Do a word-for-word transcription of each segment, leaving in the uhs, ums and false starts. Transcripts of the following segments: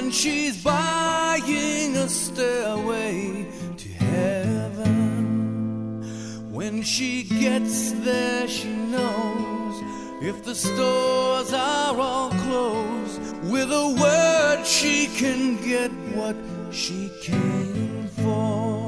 and she's buying a stairway to heaven. When she gets there, she knows if the stores are all closed, with a word she can get what she came for.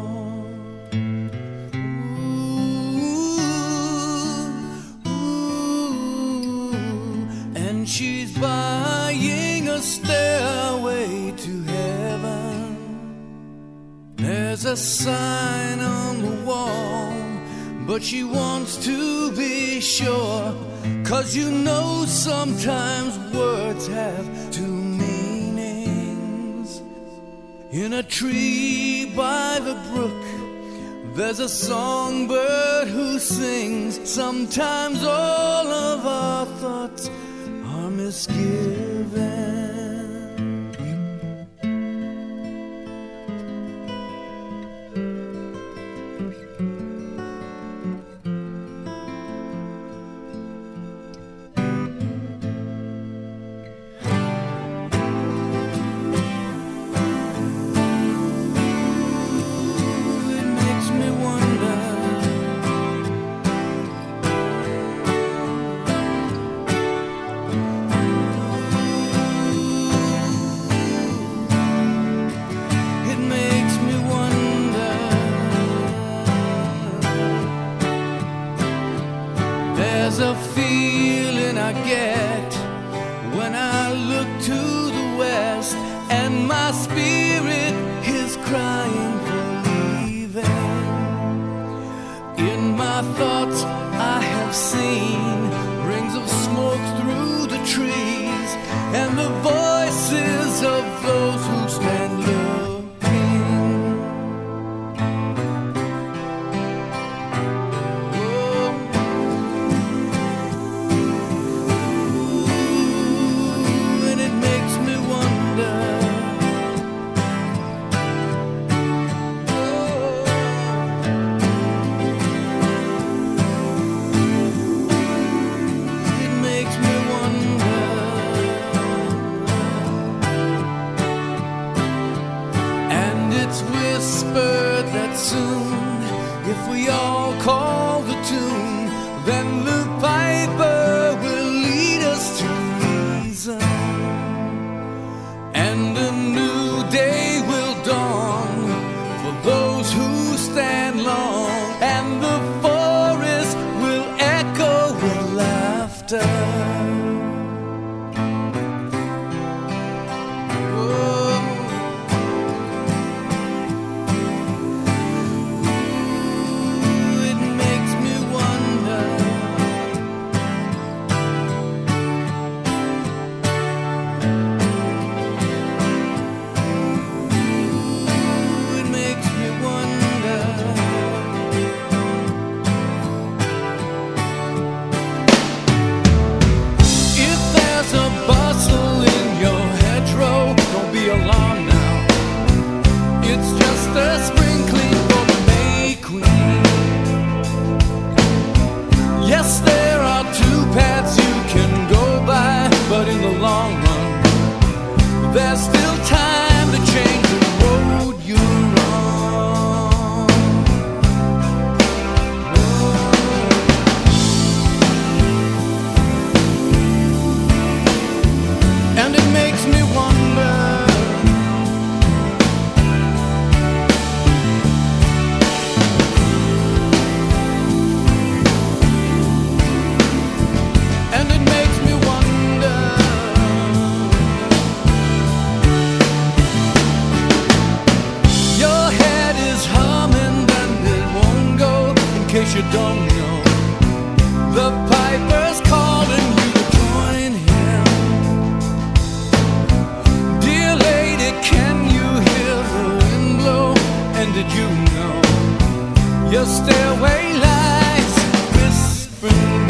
She's buying a stairway to heaven. There's a sign on the wall, but she wants to be sure, 'cause you know sometimes words have two meanings. In a tree by the brook, there's a songbird who sings. Sometimes all of our thoughts are misgiven. There's a feeling I get when I look to the west, and my spirit is crying for leaving. In my thoughts I have seen rings of smoke through the trees, and the voices of those who stand looking. Whispered that soon, if we all call the tune, then the piper will lead us to reason, and a new day will dawn for those who stand long, and the forest will echo with laughter. There's still time to change the road you're on. And it makes me wonder, and it makes me wonder. In case you don't know, the piper's calling you to join him. Dear lady, can you hear the wind blow? And did you know your stairway lies whispering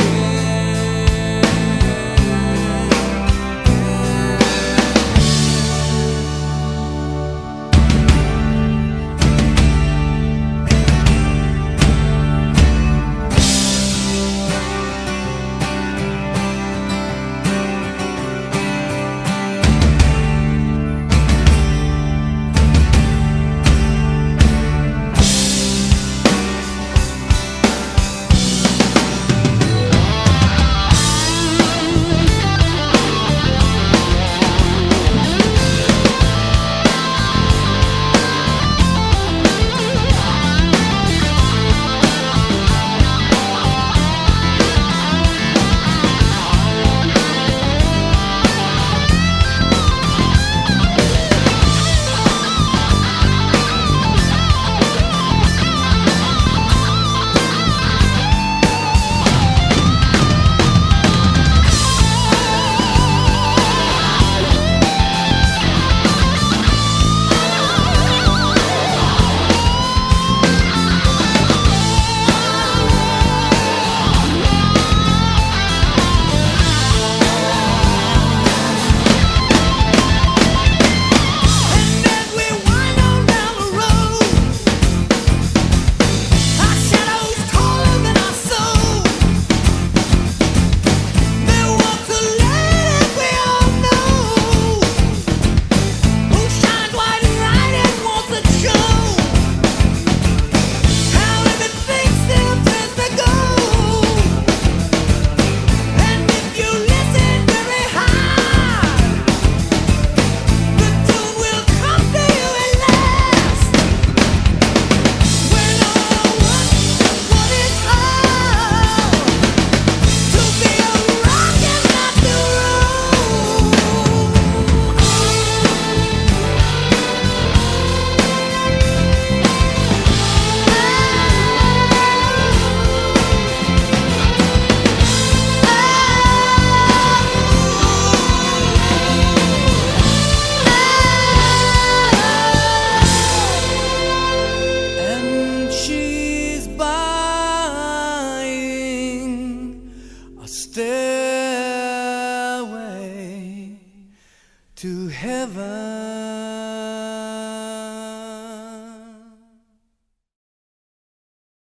to heaven.